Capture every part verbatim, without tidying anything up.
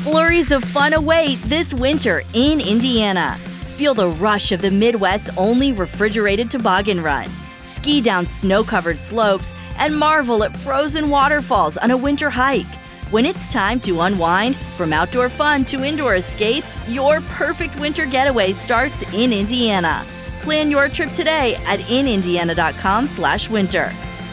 Flurries of fun await this winter in Indiana. Feel the rush of the Midwest's only refrigerated toboggan run. Ski down snow-covered slopes and marvel at frozen waterfalls on a winter hike. When it's time to unwind, from outdoor fun to indoor escapes, your perfect winter getaway starts in Indiana. Plan your trip today at in indiana dot com slash winter.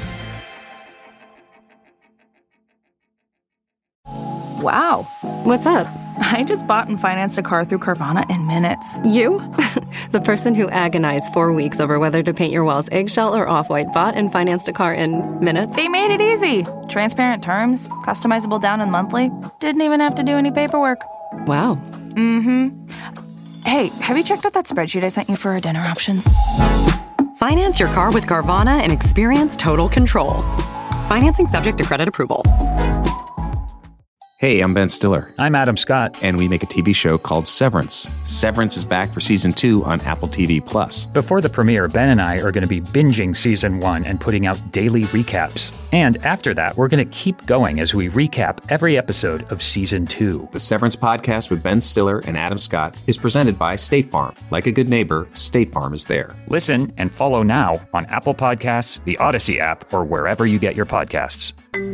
Wow. What's up? I just bought and financed a car through Carvana in minutes. You? The person who agonized four weeks over whether to paint your walls eggshell or off-white bought and financed a car in minutes? They made it easy. Transparent terms, customizable down and monthly. Didn't even have to do any paperwork. Wow. Mm-hmm. Hey, have you checked out that spreadsheet I sent you for our dinner options? Finance your car with Carvana and experience total control. Financing subject to credit approval. Hey, I'm Ben Stiller. I'm Adam Scott. And we make a T V show called Severance. Severance is back for season two on Apple T V Plus. Before the premiere, Ben and I are going to be binging season one and putting out daily recaps. And after that, we're going to keep going as we recap every episode of season two. The Severance podcast with Ben Stiller and Adam Scott is presented by State Farm. Like a good neighbor, State Farm is there. Listen and follow now on Apple Podcasts, the Odyssey app, or wherever you get your podcasts.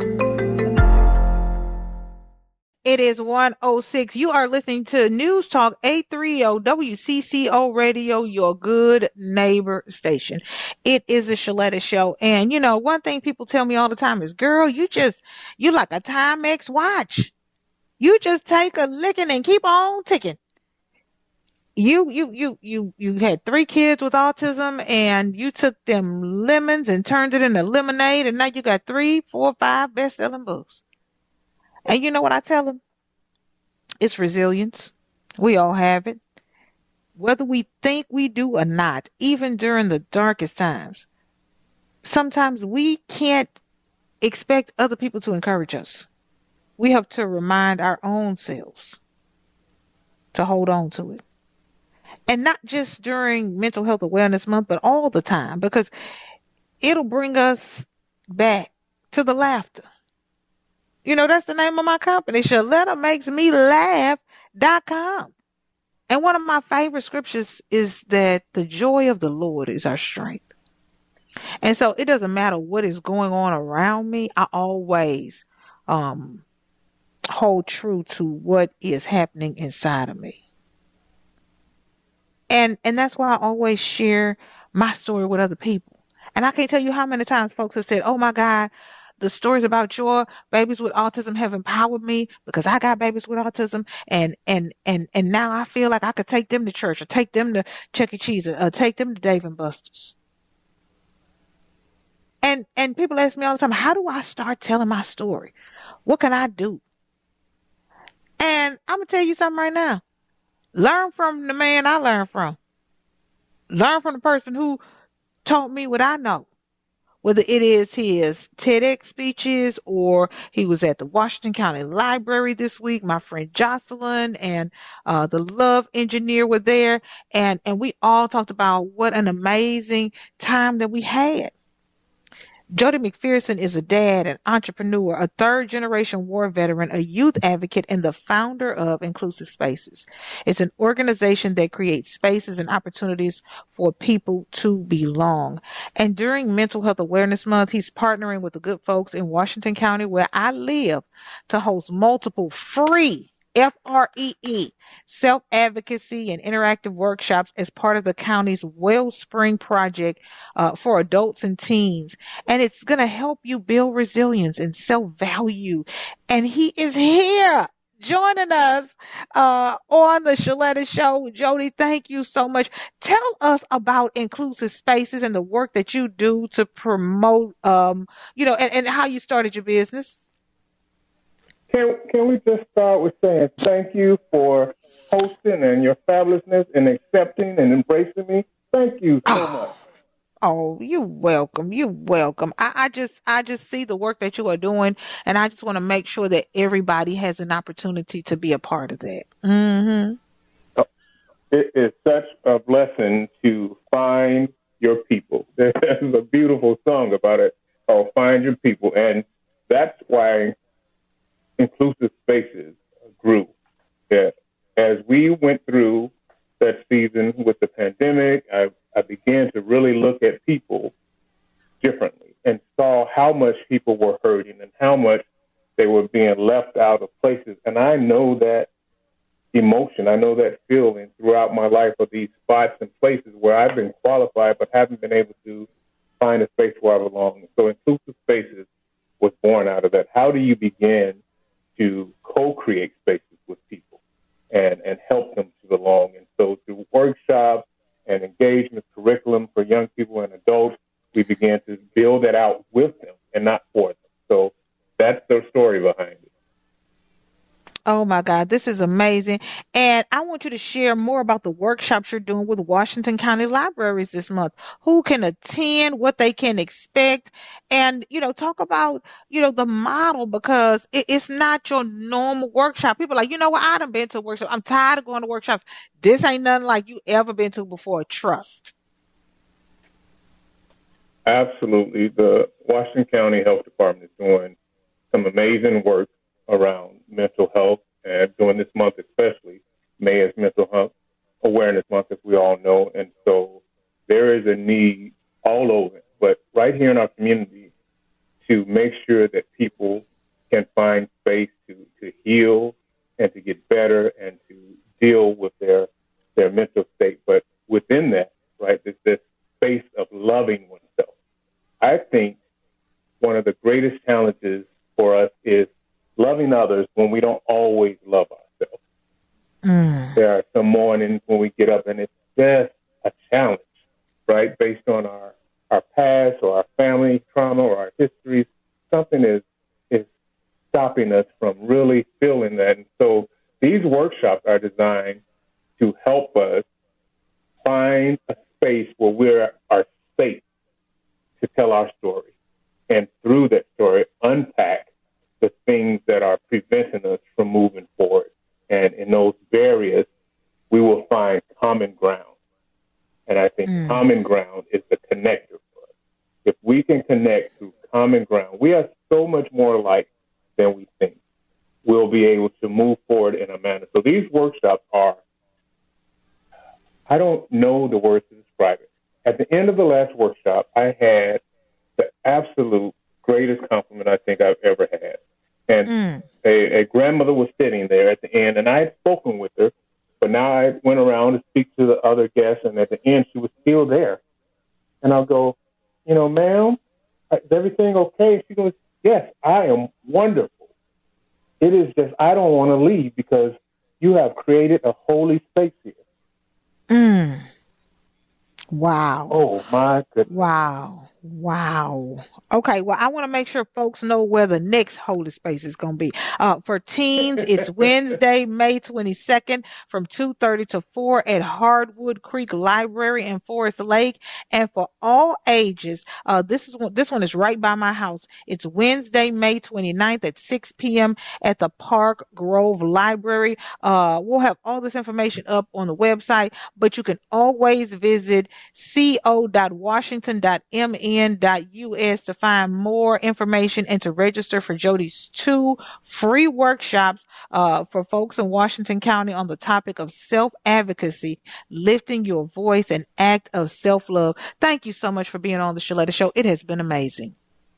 It is one oh six. You are listening to News Talk eight thirty W C C O Radio, your good neighbor station. It is the Shaletta Show. And, you know, one thing people tell me all the time is, girl, you just, you like a Timex watch. You just take a licking and keep on ticking. You, you, you, you, you had three kids with autism and you took them lemons and turned it into lemonade. And now you got three, four, five best-selling books. And you know what I tell them? It's resilience. We all have it. Whether we think we do or not, even during the darkest times, sometimes we can't expect other people to encourage us. We have to remind our own selves to hold on to it. And not just during Mental Health Awareness Month, but all the time, because it'll bring us back to the laughter. You know, that's the name of my company, Shaletta Makes Me Laugh dot com. And one of my favorite scriptures is that the joy of the Lord is our strength. And so it doesn't matter what is going on around me. I always um, hold true to what is happening inside of me. And, and that's why I always share my story with other people. And I can't tell you how many times folks have said, oh my God, the stories about your babies with autism have empowered me because I got babies with autism, and and and and now I feel like I could take them to church or take them to Chuck E. Cheese or take them to Dave and Buster's. And and people ask me all the time, how do I start telling my story? What can I do? And I'm gonna tell you something right now. Learn from the man I learned from. Learn from the person who taught me what I know. Whether it is his TEDx speeches or he was at the Washington County Library this week, my friend Jocelyn and uh, the Love Engineer were there. And, and we all talked about what an amazing time that we had. Jody McPherson is a dad, an entrepreneur, a third-generation war veteran, a youth advocate, and the founder of Inclusive Spaces. It's an organization that creates spaces and opportunities for people to belong. And during Mental Health Awareness Month, he's partnering with the good folks in Washington County, where I live, to host multiple free F R E E, self-advocacy and interactive workshops as part of the county's Wellspring Project uh, for adults and teens. And it's going to help you build resilience and self-value. And he is here joining us uh, on the Shaletta Show. Jody, thank you so much. Tell us about Inclusive Spaces and the work that you do to promote, um, you know, and, and how you started your business. Can, can we just start with saying thank you for hosting and your fabulousness and accepting and embracing me? Thank you so oh, much. Oh, you're welcome. You're welcome. I, I just I just see the work that you are doing, and I just want to make sure that everybody has an opportunity to be a part of that. Mm-hmm. It is such a blessing to find your people. There's a beautiful song about it called Find Your People, and that's why Inclusive Spaces grew. as we went through that season with the pandemic, I, I began to really look at people differently and saw how much people were hurting and how much they were being left out of places. And I know that emotion, I know that feeling throughout my life of these spots and places where I've been qualified but haven't been able to find a space where I belong. So Inclusive Spaces was born out of that. How do you begin to co-create spaces with people and, and help them to belong? And so through workshops and engagement curriculum for young people and adults, we began to build that out with them and not for them. So that's the story behind it. Oh my God, this is amazing. And I want you to share more about the workshops you're doing with Washington County Libraries this month. Who can attend, what they can expect, and, you know, talk about, you know, the model, because it, it's not your normal workshop. People are like, you know what, I done been to a workshop. I'm tired of going to workshops. This ain't nothing like you ever been to before. Trust. Absolutely. The Washington County Health Department is doing some amazing work around mental health, and during this month especially, May is Mental Health Awareness Month, as we all know, and so there is a need all over, but right here in our community, to make sure that people can find space to, to heal and to get better and to deal with their their mental state. But within that, right, there's this space of loving oneself. I think one of the greatest challenges for us is loving others when we don't always love ourselves. Mm. There are some mornings when we get up and it's just a challenge, right? Based on our, our past or our family trauma or our histories, something is, is stopping us from really feeling that. And so these workshops are designed to help us find a space where we're are safe to tell our story. And through that story, unpack the things that are preventing us from moving forward. And in those barriers, we will find common ground. And I think mm. common ground is the connector for us. If we can connect through common ground, we are so much more alike than we think. We'll be able to move forward in a manner. So these workshops are, I don't know the words to describe it. At the end of the last workshop, I had the absolute greatest compliment I think I've ever had. And mm. a, a grandmother was sitting there at the end, and I had spoken with her, but now I went around to speak to the other guests, and at the end, she was still there. And I'll go, you know, ma'am, is everything okay? She goes, yes, I am wonderful. It is just I don't want to leave because you have created a holy space here. Mm. Wow. Oh, my goodness. Wow. Wow. Okay. Well, I want to make sure folks know where the next holy space is going to be. Uh, for teens, it's Wednesday, May twenty-second from two thirty to four at Hardwood Creek Library in Forest Lake. And for all ages, uh, this is one, this one is right by my house. It's Wednesday, May twenty-ninth at six p.m. at the Park Grove Library. Uh, we'll have all this information up on the website, but you can always visit co dot washington dot m n dot u s to find more information and to register for Jody's two free workshops uh, for folks in Washington County on the topic of self-advocacy, lifting your voice, an act of self-love. Thank you so much for being on the Shaletta Show. It has been amazing.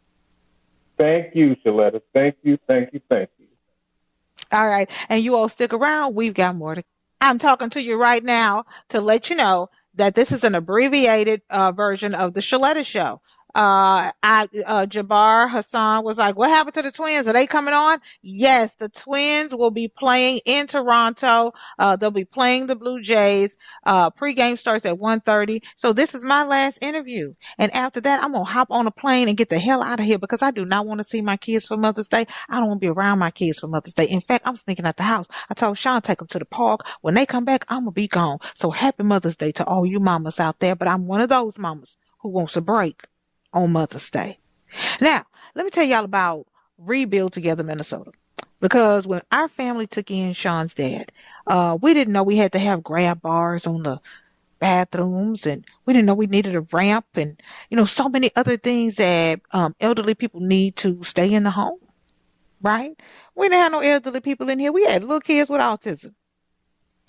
Thank you, Shaletta. Thank you, thank you, thank you. All right. And you all stick around. We've got more to. I'm talking to you right now to let you know that this is an abbreviated uh, version of the Shaletta Show. Uh, I, uh, Jabbar Hassan was like, what happened to the Twins? Are they coming on? Yes, the Twins will be playing in Toronto. Uh, they'll be playing the Blue Jays. Uh, pregame starts at one thirty. So this is my last interview. And after that, I'm going to hop on a plane and get the hell out of here because I do not want to see my kids for Mother's Day. I don't want to be around my kids for Mother's Day. In fact, I was thinking at the house. I told Sean, take them to the park. When they come back, I'm going to be gone. So happy Mother's Day to all you mamas out there. But I'm one of those mamas who wants a break on Mother's Day. Now, let me tell y'all about Rebuild Together Minnesota. Because when our family took in Sean's dad, uh, we didn't know we had to have grab bars on the bathrooms, and we didn't know we needed a ramp, and, you know, so many other things that um, elderly people need to stay in the home, right? We didn't have no elderly people in here. We had little kids with autism.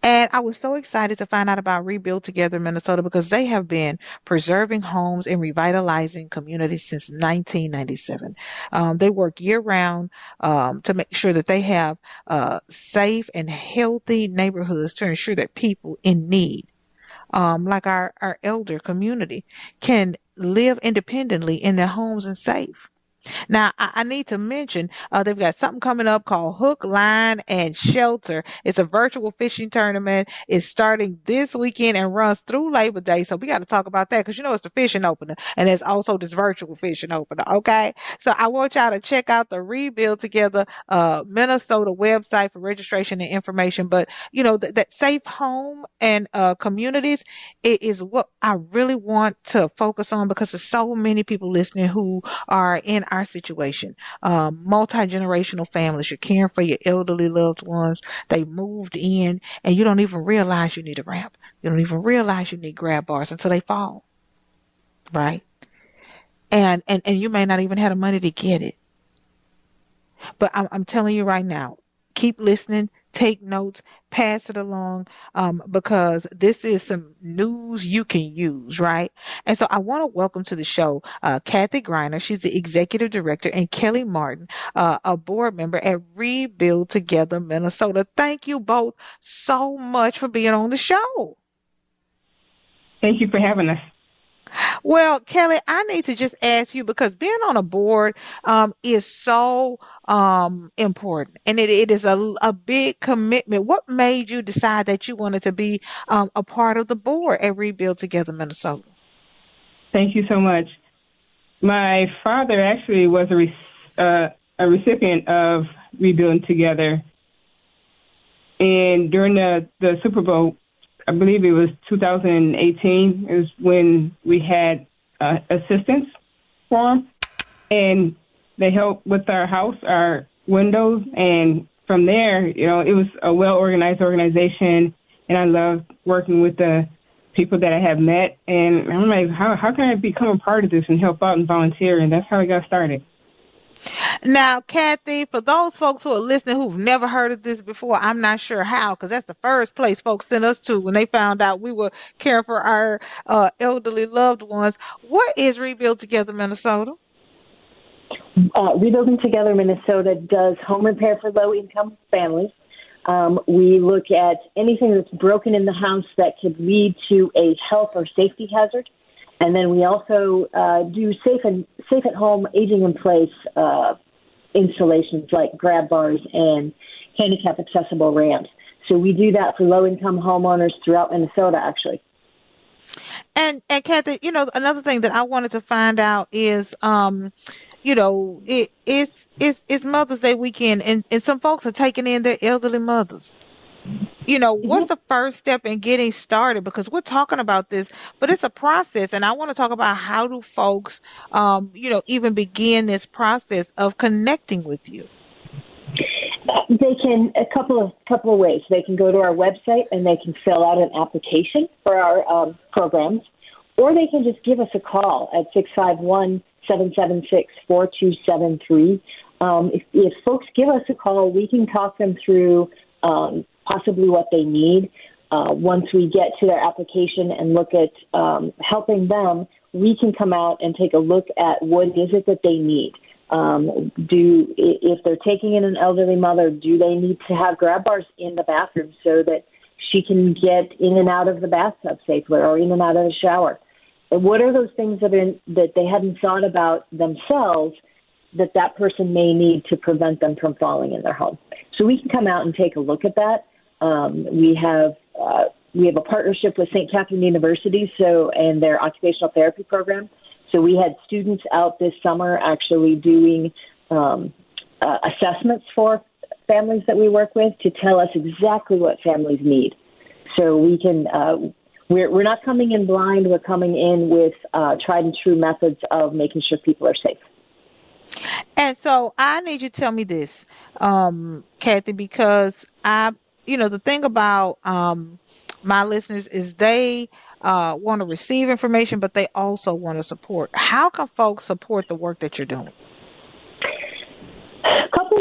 And I was so excited to find out about Rebuild Together Minnesota because they have been preserving homes and revitalizing communities since nineteen ninety-seven. Um, they work year round um, to make sure that they have uh, safe and healthy neighborhoods to ensure that people in need, um, like our, our elder community, can live independently in their homes and safe. Now, I, I need to mention uh, they've got something coming up called Hook, Line, and Shelter. It's a virtual fishing tournament. It's starting this weekend and runs through Labor Day. So we got to talk about that because, you know, it's the fishing opener and it's also this virtual fishing opener. Okay. So I want y'all to check out the Rebuild Together uh, Minnesota website for registration and information. But, you know, th- that safe home and uh, communities it is what I really want to focus on because there's so many people listening who are in our situation. Um, multi-generational families, you're caring for your elderly loved ones. They moved in and you don't even realize you need a ramp. You don't even realize you need grab bars until they fall. Right? And, and, and you may not even have the money to get it. But I'm, I'm telling you right now, keep listening, take notes, pass it along, um, because this is some news you can use, right? And so I want to welcome to the show uh, Kathy Greiner. She's the executive director, and Kelly Martin, uh, a board member at Rebuild Together Minnesota. Thank you both so much for being on the show. Thank you for having us. Well, Kelly, I need to just ask you because being on a board um, is so um, important, and it, it is a, a big commitment. What made you decide that you wanted to be um, a part of the board at Rebuild Together Minnesota? Thank you so much. My father actually was a, re- uh, a recipient of Rebuilding Together, and during the, the Super Bowl, I believe it was two thousand eighteen, is when we had uh, assistance for them. And they helped with our house, our windows. And from there, you know, it was a well-organized organization. And I loved working with the people that I have met. And I'm like, how, how can I become a part of this and help out and volunteer? And that's how I got started. Now, Kathy, for those folks who are listening who've never heard of this before, I'm not sure how, because that's the first place folks sent us to when they found out we were caring for our uh, elderly loved ones. What is Rebuild Together Minnesota? Uh, Rebuilding Together Minnesota does home repair for low-income families. Um, we look at anything that's broken in the house that could lead to a health or safety hazard. And then we also uh, do safe and safe at home, aging in place uh, installations like grab bars and handicap accessible ramps. So we do that for low income homeowners throughout Minnesota, actually. And and Kathy, you know, another thing that I wanted to find out is, um, you know, it it's it's it's Mother's Day weekend, and, and some folks are taking in their elderly mothers. You know, what's the first step in getting started? Because we're talking about this, but it's a process. And I want to talk about how do folks, um, you know, even begin this process of connecting with you? They can, a couple of couple of ways. They can go to our website and they can fill out an application for our um, programs, or they can just give us a call at six five one, seven seven six, four two seven three. Um, if, if folks give us a call, we can talk them through um, possibly what they need. Uh, once we get to their application and look at um, helping them, we can come out and take a look at what is it that they need. Um, do if they're taking in an elderly mother, do they need to have grab bars in the bathroom so that she can get in and out of the bathtub safely or in and out of the shower? And what are those things that, are, that they hadn't thought about themselves that that person may need to prevent them from falling in their home? So we can come out and take a look at that. Um, we have uh, we have a partnership with Saint Catherine University, so and their occupational therapy program. So we had students out this summer actually doing um, uh, assessments for families that we work with to tell us exactly what families need. So we can uh, we're we're not coming in blind. We're coming in with uh, tried and true methods of making sure people are safe. And so I need you to tell me this, um, Kathy, because I, you know, the thing about um, my listeners is they uh, want to receive information, but they also want to support. How can folks support the work that you're doing? A couple of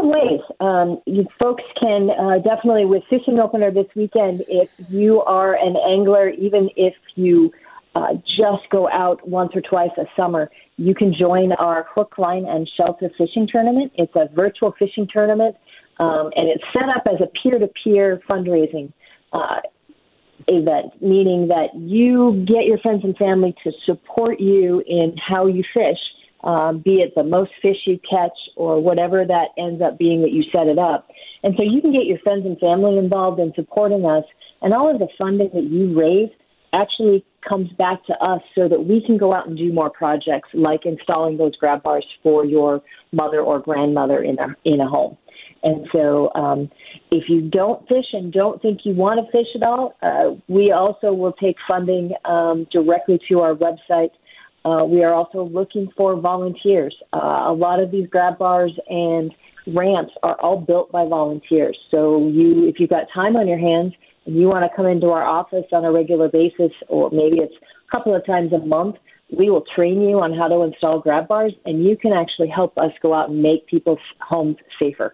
of ways. Um, you folks can uh, definitely, with Fishing Opener this weekend, if you are an angler, even if you uh, just go out once or twice a summer, you can join our hook, line, and shelter fishing tournament. It's a virtual fishing tournament, um, and it's set up as a peer-to-peer fundraising uh, event, meaning that you get your friends and family to support you in how you fish, um, be it the most fish you catch or whatever that ends up being that you set it up. And so you can get your friends and family involved in supporting us, and all of the funding that you raise actually comes back to us so that we can go out and do more projects like installing those grab bars for your mother or grandmother in a, in a home. And so um, if you don't fish and don't think you want to fish at all, uh, we also will take funding um, directly to our website. Uh, we are also looking for volunteers. Uh, a lot of these grab bars and ramps are all built by volunteers. So you, if you've got time on your hands and you want to come into our office on a regular basis, or maybe it's a couple of times a month, we will train you on how to install grab bars, and you can actually help us go out and make people's homes safer.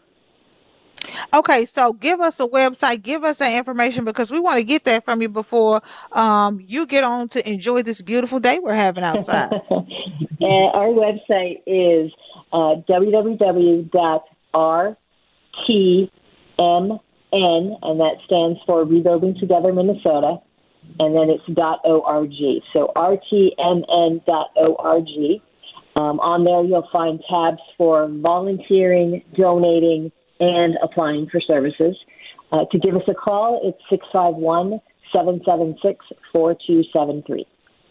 Okay, so give us a website, give us that information, because we want to get that from you before um, you get on to enjoy this beautiful day we're having outside. And our website is uh, w w w dot r t m n, and that stands for Rebuilding Together Minnesota, and then it's .org. So r t m n dot org. Um, on there you'll find tabs for volunteering, donating, and applying for services. Uh, to give us a call, it's six five one, seven seven six, four two seven three.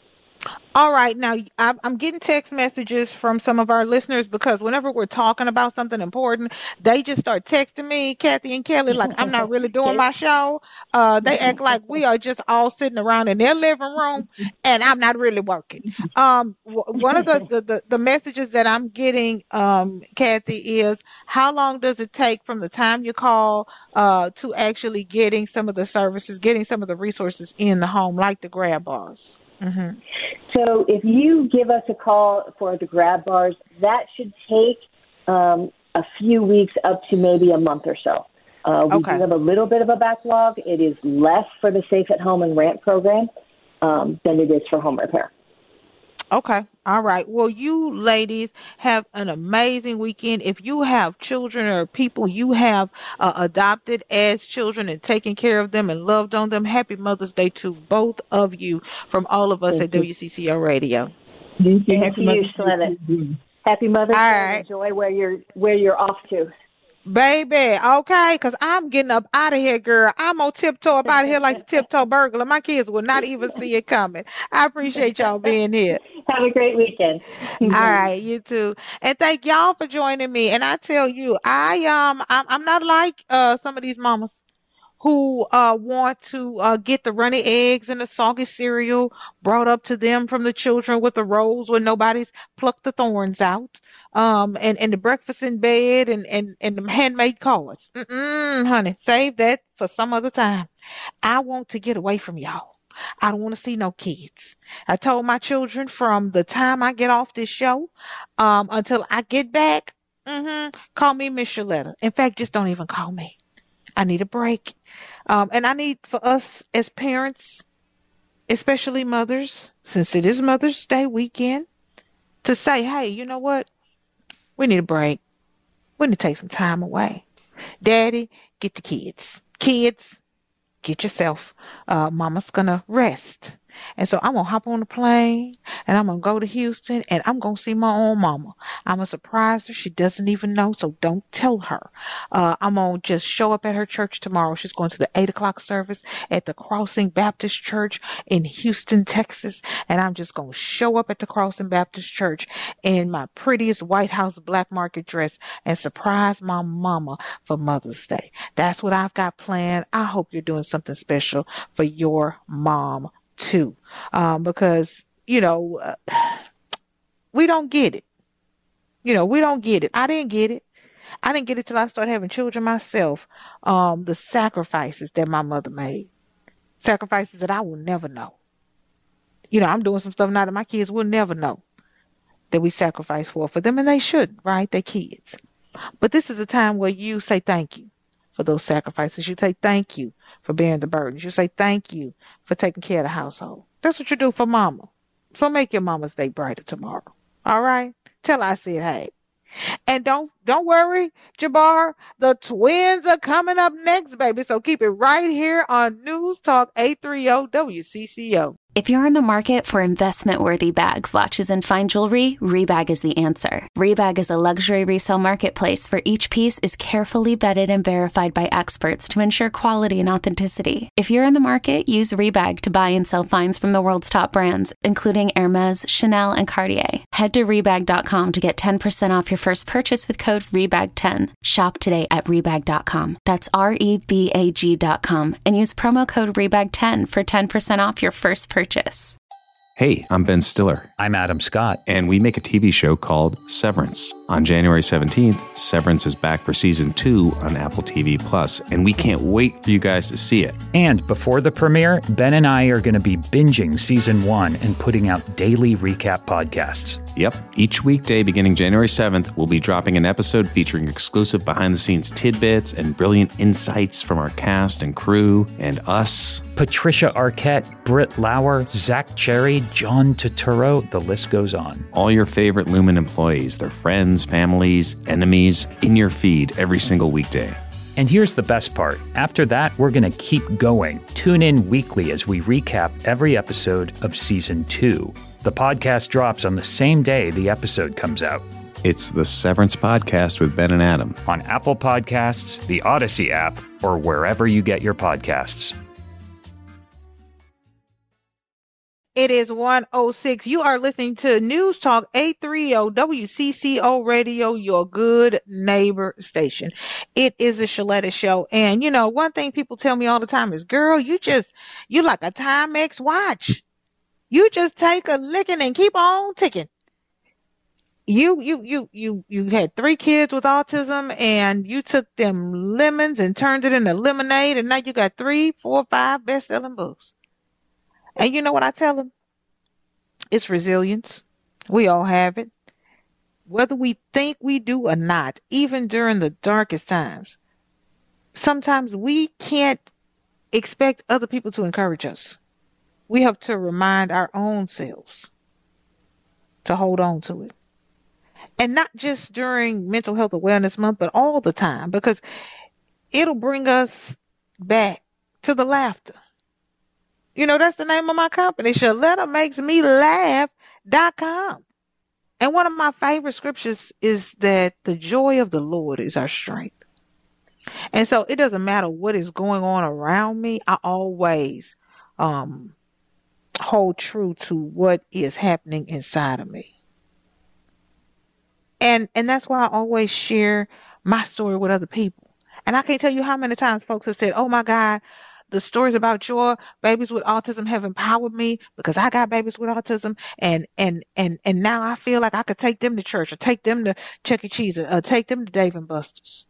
All right. Now, I'm getting text messages from some of our listeners, because whenever we're talking about something important, they just start texting me, Kathy and Kelly, like I'm not really doing my show. Uh, they act like we are just all sitting around in their living room and I'm not really working. Um, one of the, the, the, the messages that I'm getting, um, Kathy, is how long does it take from the time you call uh, to actually getting some of the services, getting some of the resources in the home, like the grab bars? Mm-hmm. So if you give us a call for the grab bars, that should take um, a few weeks up to maybe a month or so. Uh, we Okay. do have a little bit of a backlog. It is less for the Safe at Home and Ramp program um, than it is for home repair. Okay. All right. Well, you ladies have an amazing weekend. If you have children or people you have uh, adopted as children and taken care of them and loved on them, happy Mother's Day to both of you from all of us Thank at you. W C C O Radio. Thank you, Shaletta. Happy Mother's All Day. right. Enjoy where you're where you're off to. Baby, okay, because I'm getting up out of here, girl. I'm on tiptoe up out of here like the tiptoe burglar. My kids will not even see it coming. I appreciate y'all being here. Have a great weekend. All right, you too. And thank y'all for joining me. And I tell you, I um I'm, I'm not like uh some of these mamas who uh want to uh get the runny eggs and the soggy cereal brought up to them from the children with the rolls when nobody's plucked the thorns out. Um and, and the breakfast in bed and, and, and the handmade cards. Mm-mm, honey, save that for some other time. I want to get away from y'all. I don't want to see no kids. I told my children from the time I get off this show um, until I get back, mm-hmm, call me Miss Shaletta. In fact, just don't even call me. I need a break. Um, and I need for us as parents, especially mothers, since it is Mother's Day weekend, to say, hey, you know what? We need a break. We need to take some time away. Daddy, get the kids. Kids, get yourself. Uh, mama's gonna rest. And so I'm gonna hop on the plane and I'm gonna go to Houston and I'm gonna see my own mama. I'm gonna surprise her. She doesn't even know, so don't tell her. Uh, I'm gonna just show up at her church tomorrow. She's going to the eight o'clock service at the Crossing Baptist Church in Houston, Texas. And I'm just gonna show up at the Crossing Baptist Church in my prettiest White House black market dress and surprise my mama for Mother's Day. That's what I've got planned. I hope you're doing something special for your mom too, um, because, you know, uh, we don't get it. You know, we don't get it. I didn't get it. I didn't get it till I started having children myself. Um, the sacrifices that my mother made, sacrifices that I will never know. You know, I'm doing some stuff now that my kids will never know that we sacrifice for, for them, and they shouldn't, right? They're kids. But this is a time where you say thank you for those sacrifices. You say thank you for bearing the burdens. You say thank you for taking care of the household. That's what you do for mama. So make your mama's day brighter tomorrow. All right? Tell her I said hey. And don't don't worry, Jabbar, the twins are coming up next, baby. So keep it right here on News Talk eight thirty W C C O. If you're in the market for investment-worthy bags, watches, and fine jewelry, Rebag is the answer. Rebag is a luxury resale marketplace where each piece is carefully vetted and verified by experts to ensure quality and authenticity. If you're in the market, use Rebag to buy and sell finds from the world's top brands, including Hermes, Chanel, and Cartier. Head to Rebag dot com to get ten percent off your first purchase with code Rebag ten. Shop today at Rebag dot com. That's R E B A G dot com and use promo code Rebag ten for ten percent off your first purchase. Purchase. Hey, I'm Ben Stiller. I'm Adam Scott. And we make a T V show called Severance. On January seventeenth, Severance is back for season two on Apple T V Plus, and we can't wait for you guys to see it. And before the premiere, Ben and I are going to be binging season one and putting out daily recap podcasts. Yep. Each weekday beginning January seventh, we'll be dropping an episode featuring exclusive behind-the-scenes tidbits and brilliant insights from our cast and crew and us. Patricia Arquette, Britt Lauer, Zach Cherry, John Turturro, the list goes on. All your favorite Lumen employees, their friends, families, enemies, in your feed every single weekday. And here's the best part. After that, we're going to keep going. Tune in weekly as we recap every episode of season two. The podcast drops on the same day the episode comes out. It's the Severance Podcast with Ben and Adam. On Apple Podcasts, the Odyssey app, or wherever you get your podcasts. It is one oh six. You are listening to News Talk eight thirty W C C O Radio, your good neighbor station. It is a Shaletta show. And, you know, one thing people tell me all the time is, girl, you just, you like a Timex watch. You just take a licking and keep on ticking. You, you, you, you, you had three kids with autism and you took them lemons and turned it into lemonade. And now you got three, four, five best-selling books. And you know what I tell them? It's resilience. We all have it. Whether we think we do or not, even during the darkest times, sometimes we can't expect other people to encourage us. We have to remind our own selves to hold on to it. And not just during Mental Health Awareness Month, but all the time, because it'll bring us back to the laughter. You know, that's the name of my company, Shaletta Makes Me Laugh dot com. And one of my favorite scriptures is that the joy of the Lord is our strength. And so it doesn't matter what is going on around me. I always um, hold true to what is happening inside of me. And, and that's why I always share my story with other people. And I can't tell you how many times folks have said, oh my God, the stories about your babies with autism have empowered me because I got babies with autism, and and and and now I feel like I could take them to church or take them to Chuck E. Cheese or take them to Dave and Buster's.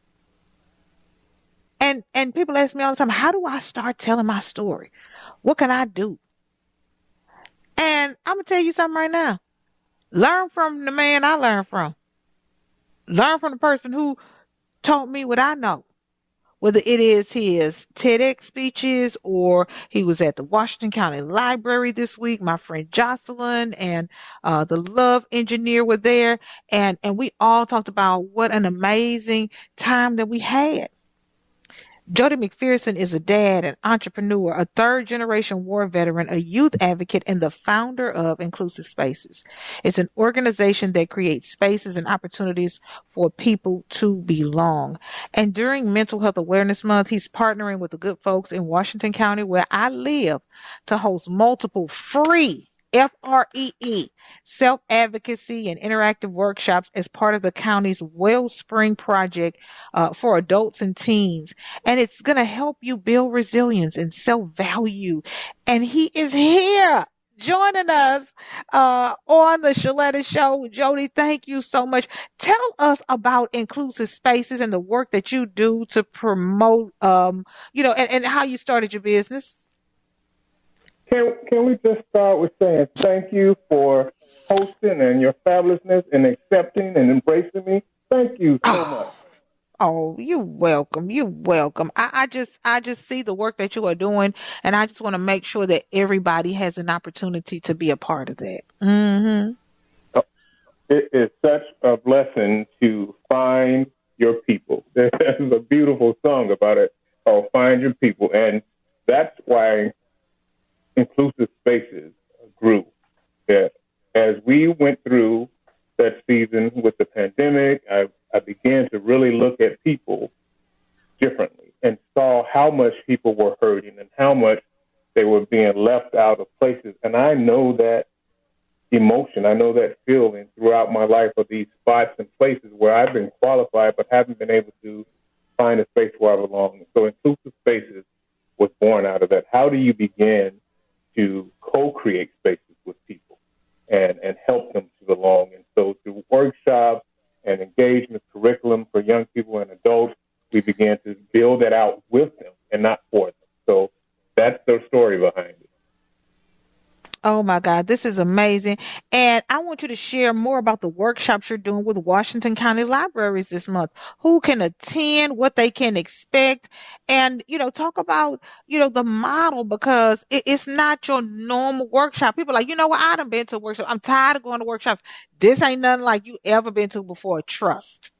And and people ask me all the time, how do I start telling my story? What can I do? And I'm gonna tell you something right now. Learn from the man I learned from. Learn from the person who taught me what I know. Whether it is his TEDx speeches or he was at the Washington County Library this week. My friend Jocelyn and uh, the Love Engineer were there. And, and we all talked about what an amazing time that we had. Jody McPherson is a dad, an entrepreneur, a third-generation war veteran, a youth advocate, and the founder of Inclusive Spaces. It's an organization that creates spaces and opportunities for people to belong. And during Mental Health Awareness Month, he's partnering with the good folks in Washington County, where I live, to host multiple free F R E E, self-advocacy and interactive workshops as part of the county's Wellspring Project uh, for adults and teens. And it's going to help you build resilience and self-value. And he is here joining us uh, on the Shaletta Show. Jody, thank you so much. Tell us about Inclusive Spaces and the work that you do to promote, um, you know, and, and how you started your business. Can can we just start with saying thank you for hosting and your fabulousness and accepting and embracing me Thank you so Oh, much. oh, you're welcome. You're welcome. I, I just I just see the work that you are doing, and I just want to make sure that everybody has an opportunity to be a part of that. Mm-hmm. It is such a blessing to find your people. There's a beautiful song about it called Find Your People. And that's why Inclusive Spaces grew. That as we went through that season with the pandemic, I, I began to really look at people differently and saw how much people were hurting and how much they were being left out of places. And I know that emotion. I know that feeling throughout my life of these spots and places where I've been qualified but haven't been able to find a space where I belong. So Inclusive Spaces was born out of that. How do you begin to co-create spaces with people and, and help them to belong? And so through workshops and engagement curriculum for young people and adults, we began to build that out with them and not for them. So that's the story behind it. Oh my God, this is amazing. And I want you to share more about the workshops you're doing with Washington County Libraries this month. Who can attend, what they can expect, and, you know, talk about, you know, the model, because it, it's not your normal workshop. People are like, you know what, I done been to a workshop. I'm tired of going to workshops. This ain't nothing like you ever been to before. Trust.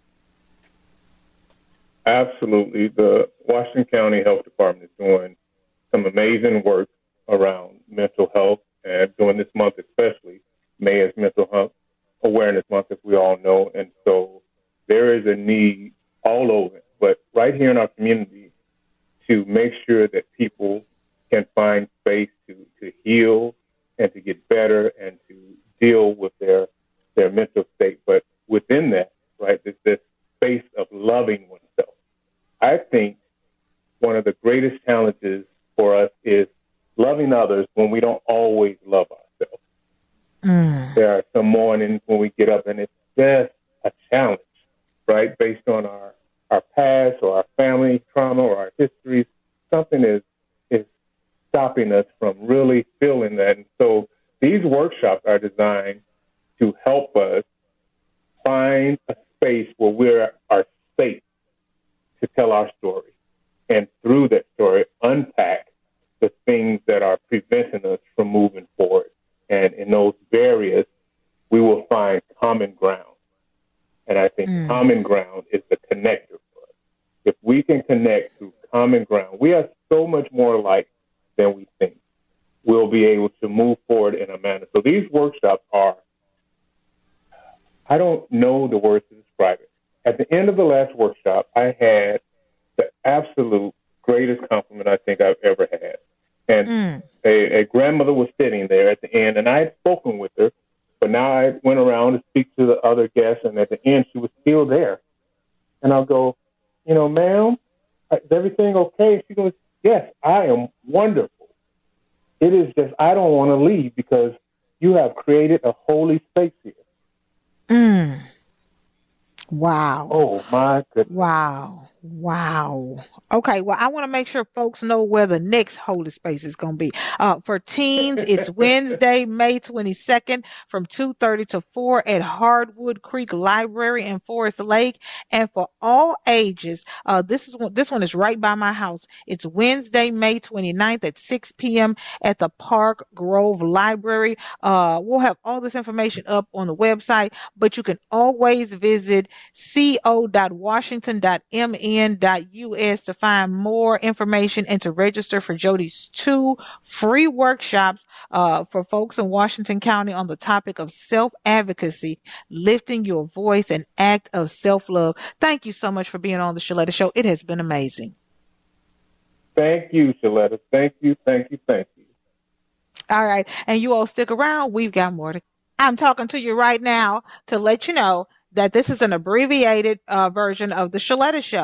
Absolutely. The Washington County Health Department is doing some amazing work around mental health, and during this month especially, May is Mental Health Awareness Month, as we all know, and so there is a need all over, but right here in our community, to make sure that people can find space to, to heal and to get better and to deal with their their mental state. But within that, right, there's this space of loving oneself. I think one of the greatest challenges for us is loving others when we don't always love ourselves. Mm. There are some mornings when we get up and it's just a challenge, right? Based on our, our past or our family trauma or our histories, something is is stopping us from really feeling that. And so these workshops are designed to help us find a space where we are safe to tell our story, and through that story, unpack the things that are preventing us from moving forward. And in those areas, we will find common ground. And I think mm. common ground is the connector for us. If we can connect through common ground, we are so much more alike than we think. We'll be able to move forward in a manner. So these workshops are, I don't know the words to describe it. At the end of the last workshop, I had the absolute greatest compliment I think I've ever had. And mm. a, a grandmother was sitting there at the end, and I had spoken with her, but now I went around to speak to the other guests, and at the end, she was still there. And I'll go, you know, ma'am, is everything okay? She goes, yes, I am wonderful. It is just I don't want to leave because you have created a holy space here. Mm. Wow. Oh, my goodness. Wow. Wow. Okay, well, I want to make sure folks know where the next Holy Space is going to be. Uh, for teens, it's Wednesday, May twenty-second from two thirty to four at Hardwood Creek Library in Forest Lake. And for all ages, uh, this is one, this one is right by my house. It's Wednesday, May twenty-ninth at six p.m. at the Park Grove Library. Uh, we'll have all this information up on the website, but you can always visit co dot washington dot m n dot u s to find more information and to register for Jody's two free workshops uh, for folks in Washington County on the topic of self-advocacy, lifting your voice, an act of self-love. Thank you so much for being on the Shaletta Show. It has been amazing. Thank you, Shaletta. Thank you, thank you, thank you. All right. And you all stick around. We've got more to. I'm talking to you right now to let you know that this is an abbreviated uh, version of the Shaletta Show.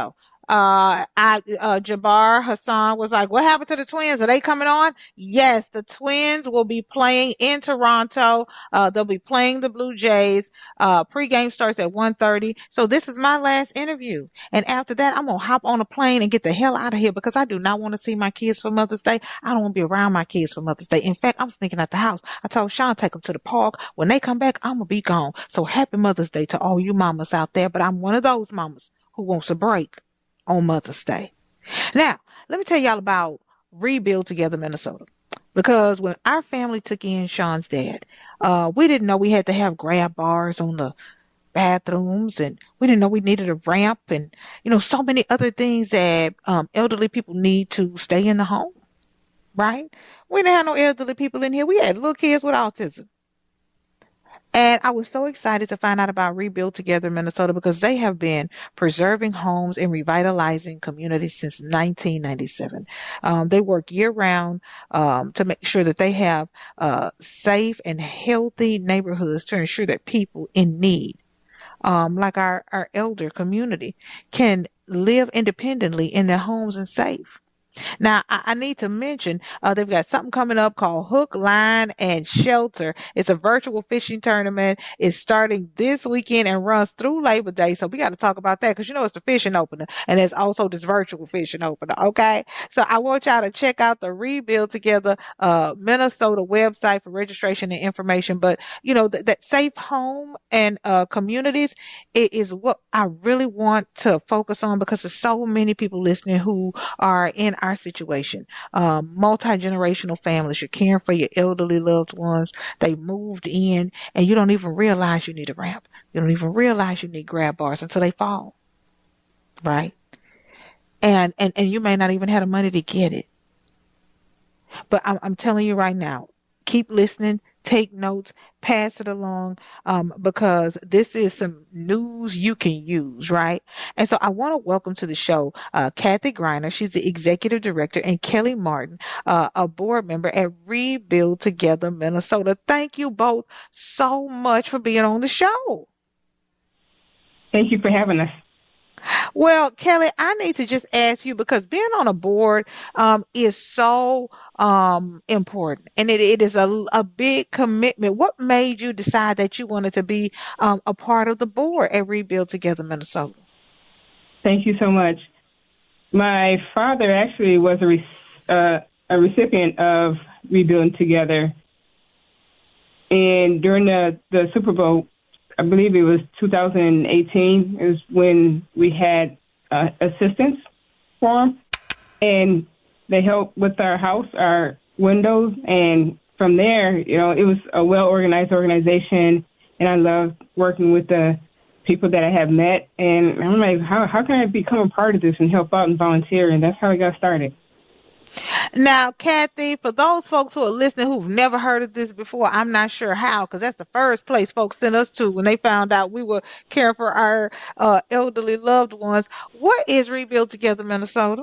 Uh, I, uh, Jabbar Hassan was like, what happened to the Twins? Are they coming on? Yes, the Twins will be playing in Toronto. Uh, they'll be playing the Blue Jays. Uh, pregame starts at one thirty. So this is my last interview. And after that, I'm going to hop on a plane and get the hell out of here because I do not want to see my kids for Mother's Day. I don't want to be around my kids for Mother's Day. In fact, I'm sneaking out the house. I told Sean, take them to the park. When they come back, I'm going to be gone. So happy Mother's Day to all you mamas out there. But I'm one of those mamas who wants a break on Mother's Day. Now, let me tell y'all about Rebuild Together Minnesota. Because when our family took in Sean's dad, uh, we didn't know we had to have grab bars on the bathrooms, and we didn't know we needed a ramp, and, you know, so many other things that um, elderly people need to stay in the home, right? We didn't have no elderly people in here. We had little kids with autism. And I was so excited to find out about Rebuild Together Minnesota because they have been preserving homes and revitalizing communities since nineteen ninety-seven. Um, they work year round um, to make sure that they have uh, safe and healthy neighborhoods to ensure that people in need, um, like our, our elder community, can live independently in their homes and safe. Now, I, I need to mention uh, they've got something coming up called Hook, Line, and Shelter. It's a virtual fishing tournament. It's starting this weekend and runs through Labor Day. So we got to talk about that because, you know, it's the fishing opener. And there's also this virtual fishing opener, okay? So I want y'all to check out the Rebuild Together uh, Minnesota website for registration and information. But, you know, th- that safe home and uh, communities it is what I really want to focus on because there's so many people listening who are in our situation. Um, multi-generational families. You're caring for your elderly loved ones. They moved in and you don't even realize you need a ramp. You don't even realize you need grab bars until they fall. Right? And, and, and you may not even have the money to get it. But I'm, I'm telling you right now, keep listening. Take notes, pass it along, um, because this is some news you can use, right? And so I want to welcome to the show uh, Kathy Griner. She's the executive director, and Kelly Martin, uh, a board member at Rebuild Together Minnesota. Thank you both so much for being on the show. Thank you for having us. Well, Kelly, I need to just ask you because being on a board um, is so um, important, and it, it is a, a big commitment. What made you decide that you wanted to be um, a part of the board at Rebuild Together Minnesota? Thank you so much. My father actually was a, re- uh, a recipient of Rebuilding Together, and during the, the Super Bowl, I believe it was two thousand eighteen is when we had uh, assistance for him, and they helped with our house, our windows, and from there, you know, it was a well-organized organization, and I loved working with the people that I have met, and I'm like, how how can I become a part of this and help out and volunteer, and that's how I got started. Now, Kathy, for those folks who are listening who've never heard of this before, I'm not sure how, because that's the first place folks sent us to when they found out we were caring for our uh, elderly loved ones. What is Rebuild Together Minnesota?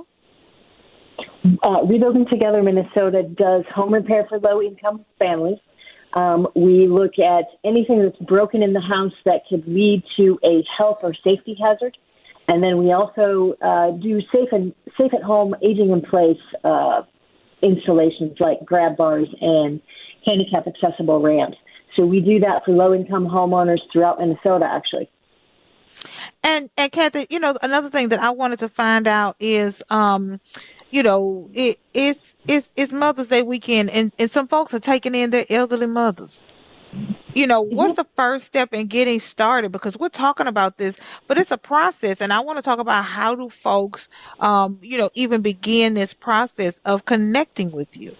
Uh, Rebuilding Together Minnesota does home repair for low-income families. Um, we look at anything that's broken in the house that could lead to a health or safety hazard. And then we also uh, do safe and safe at home, aging in place uh, installations like grab bars and handicap accessible ramps. So we do that for low income homeowners throughout Minnesota, actually. And and Kathy, you know, another thing that I wanted to find out is, um, you know, it, it's it's it's Mother's Day weekend, and, and some folks are taking in their elderly mothers. You know, what's the first step in getting started? Because we're talking about this, but it's a process. And I want to talk about how do folks, um, you know, even begin this process of connecting with you?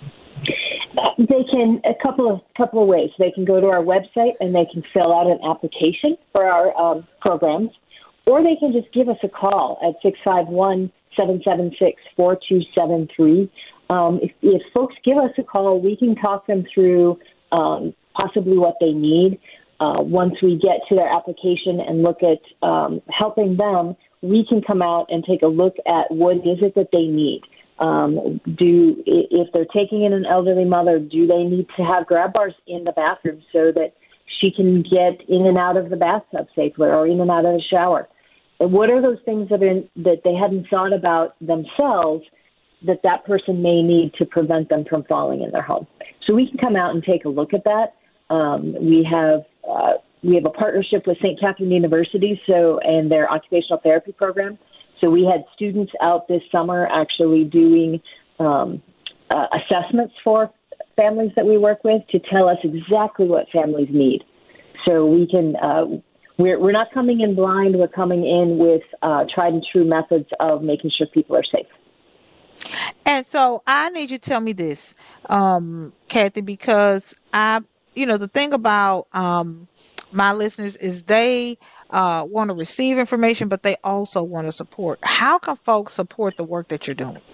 They can, a couple of couple of ways. They can go to our website and they can fill out an application for our um, programs, or they can just give us a call at six five one, seven seven six, four two seven three. Um, if, if folks give us a call, we can talk them through um, possibly what they need. Uh, once we get to their application and look at um, helping them, we can come out and take a look at what is it that they need. Um, do if they're taking in an elderly mother, do they need to have grab bars in the bathroom so that she can get in and out of the bathtub safely or in and out of the shower? what are those things that are, that they hadn't thought about themselves that that person may need to prevent them from falling in their home. So we can come out and take a look at that. Um, we have uh, we have a partnership with Saint Catherine University, so and their occupational therapy program. So we had students out this summer actually doing um, uh, assessments for families that we work with to tell us exactly what families need. So we can uh, we're we're not coming in blind. We're coming in with uh, tried and true methods of making sure people are safe. And so I need you to tell me this, um, Kathy, because I, you know, the thing about um, my listeners is they uh, want to receive information, but they also want to support. How can folks support the work that you're doing?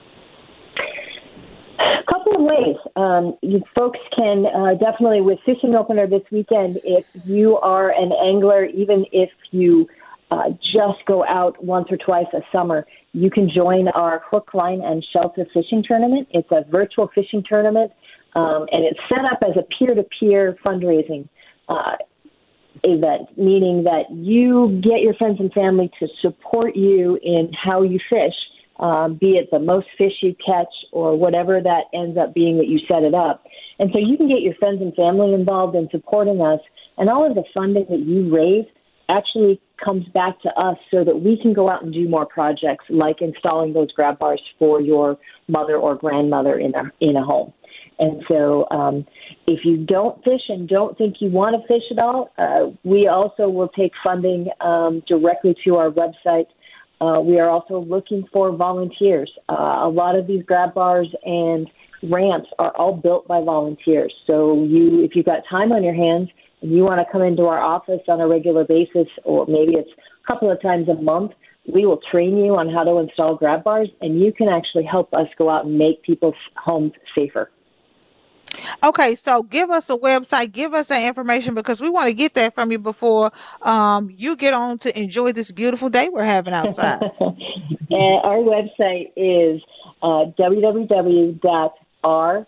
A couple of ways. Um, you folks can uh, definitely, with Fishing Opener this weekend, if you are an angler, even if you uh, just go out once or twice a summer, you can join our Hook, Line, and Shelter fishing tournament. It's a virtual fishing tournament, um, and it's set up as a peer-to-peer fundraising uh, event, meaning that you get your friends and family to support you in how you fish, um, be it the most fish you catch or whatever that ends up being that you set it up. And so you can get your friends and family involved in supporting us, and all of the funding that you raise actually comes back to us so that we can go out and do more projects like installing those grab bars for your mother or grandmother in a in a home. And so um, if you don't fish and don't think you want to fish at all, uh, we also will take funding um, directly to our website. Uh, we are also looking for volunteers. Uh, a lot of these grab bars and ramps are all built by volunteers. So you, if you've got time on your hands, and you want to come into our office on a regular basis, or maybe it's a couple of times a month, we will train you on how to install grab bars, and you can actually help us go out and make people's homes safer. Okay, so give us a website, give us that information, because we want to get that from you before um, you get on to enjoy this beautiful day we're having outside. And our website is uh, w w w dot r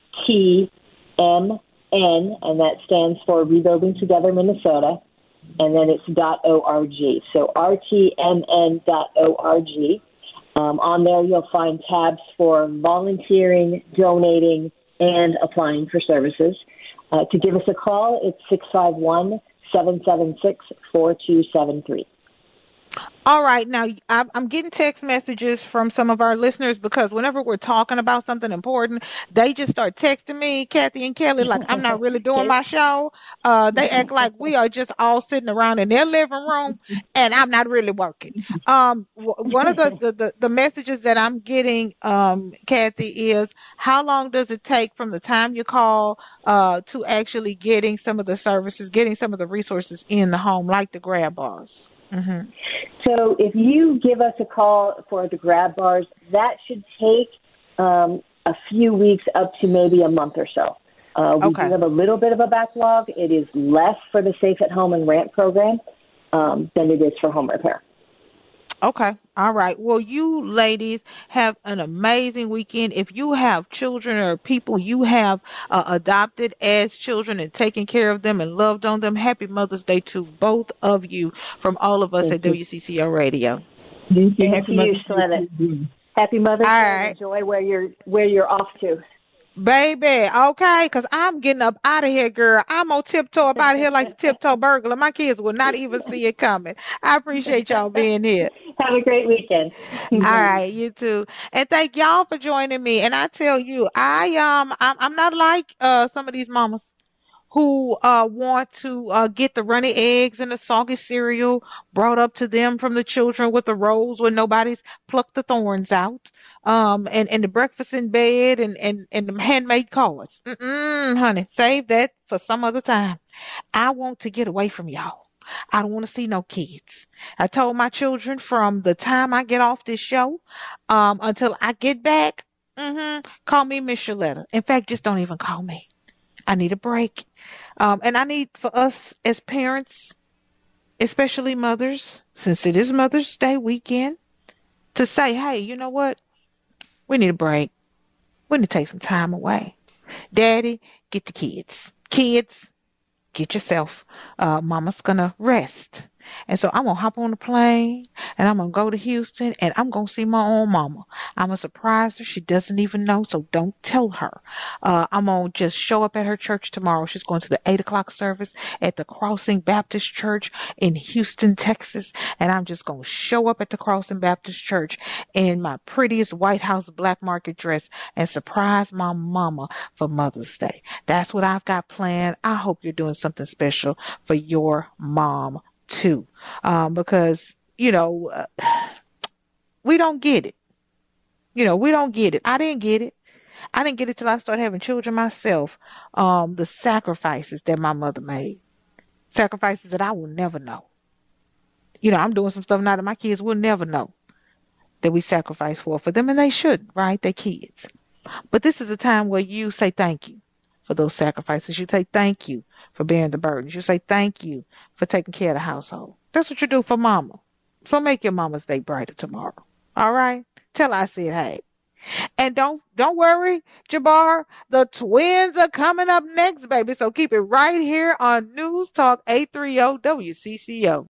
t m N, and that stands for Rebuilding Together Minnesota, and then it's .org. So r t m n dot org. Um, on there, you'll find tabs for volunteering, donating, and applying for services. Uh, to give us a call, it's six five one, seven seven six, four two seven three. All right. Now, I'm getting text messages from some of our listeners because whenever we're talking about something important, they just start texting me, Kathy and Kelly, like I'm not really doing my show. Uh, they act like we are just all sitting around in their living room and I'm not really working. Um, one of the, the, the, the messages that I'm getting, um, Kathy, is how long does it take from the time you call uh, to actually getting some of the services, getting some of the resources in the home, like the grab bars? Mm-hmm. So if you give us a call for the grab bars, that should take um, a few weeks up to maybe a month or so. Uh, we okay. do have a little bit of a backlog. It is less for the Safe at Home and Ramp program um, than it is for home repair. Okay. All right. Well, you ladies have an amazing weekend. If you have children or people you have uh, adopted as children and taken care of them and loved on them, happy Mother's Day to both of you from all of us Thank at you. W C C O Radio. Thank you. Happy Mother's Day. Happy Mother's Day. Right. Enjoy where you're where you're off to. Baby, okay, because I'm getting up out of here, girl. I'm on tiptoe up out of here like the tiptoe burglar. My kids will not even see it coming. I appreciate y'all being here. Have a great weekend. All right, you too. And thank y'all for joining me. And I tell you, I um I'm, I'm not like uh some of these mamas who uh want to uh get the runny eggs and the soggy cereal brought up to them from the children with the rolls when nobody's plucked the thorns out, um and and the breakfast in bed and and and the handmade cards. Mm-mm, honey, save that for some other time. I want to get away from y'all. I don't want to see no kids. I told my children from the time I get off this show um until I get back, mm-hmm, call me Miss Shaletta. In fact, just don't even call me. I need a break. Um, and I need for us as parents, especially mothers, since it is Mother's Day weekend, to say, hey, you know what? We need a break. We need to take some time away. Daddy, get the kids. Kids, get yourself. Uh, mama's going to rest. And so I'm going to hop on the plane and I'm going to go to Houston and I'm going to see my own mama. I'm going to surprise her. She doesn't even know, so don't tell her. Uh, I'm going to just show up at her church tomorrow. She's going to the eight o'clock service at the Crossing Baptist Church in Houston, Texas. And I'm just going to show up at the Crossing Baptist Church in my prettiest White House black market dress and surprise my mama for Mother's Day. That's what I've got planned. I hope you're doing something special for your mom too, um, because, you know, uh, we don't get it. You know, we don't get it. I didn't get it. I didn't get it till I started having children myself. Um, the sacrifices that my mother made, sacrifices that I will never know. You know, I'm doing some stuff now that my kids will never know that we sacrifice for, for them, and they shouldn't, right? They're kids. But this is a time where you say thank you for those sacrifices. You say thank you for bearing the burdens. You say thank you for taking care of the household. That's what you do for mama. So make your mama's day brighter tomorrow. All right? Tell her I said hey. And don't don't worry, Jabbar, the twins are coming up next, baby. So keep it right here on News Talk eight thirty W C C O.